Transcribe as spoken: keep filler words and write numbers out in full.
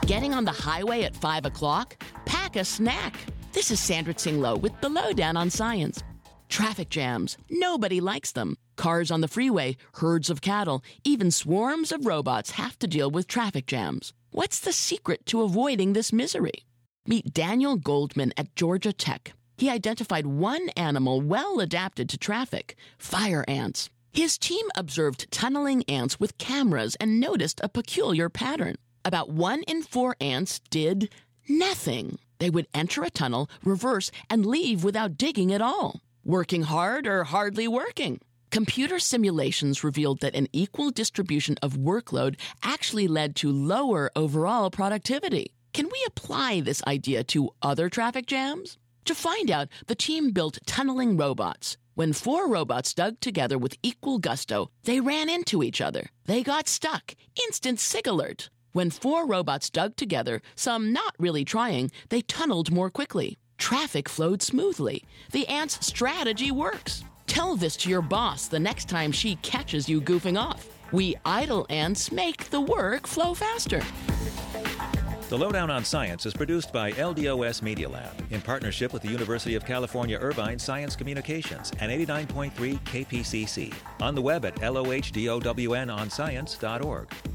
Getting on the highway at five o'clock? Pack a snack. This is Sandra Tsinglow with the Lowdown on Science. Traffic jams. Nobody likes them. Cars on the freeway, herds of cattle, even swarms of robots have to deal with traffic jams. What's the secret to avoiding this misery? Meet Daniel Goldman at Georgia Tech. He identified one animal well adapted to traffic, fire ants. His team observed tunneling ants with cameras and noticed a peculiar pattern. About one in four ants did nothing. They would enter a tunnel, reverse, and leave without digging at all. Working hard or hardly working? Computer simulations revealed that an equal distribution of workload actually led to lower overall productivity. Can we apply this idea to other traffic jams? To find out, the team built tunneling robots. When four robots dug together with equal gusto, they ran into each other. They got stuck. Instant SIG alert. When four robots dug together, some not really trying, they tunneled more quickly. Traffic flowed smoothly. The ants' strategy works. Tell this to your boss the next time she catches you goofing off. We idle ants make the work flow faster. The Lowdown on Science is produced by L D O S Media Lab in partnership with the University of California Irvine Science Communications and eighty-nine point three K P C C. On the web at L O H D O W N on science dot org.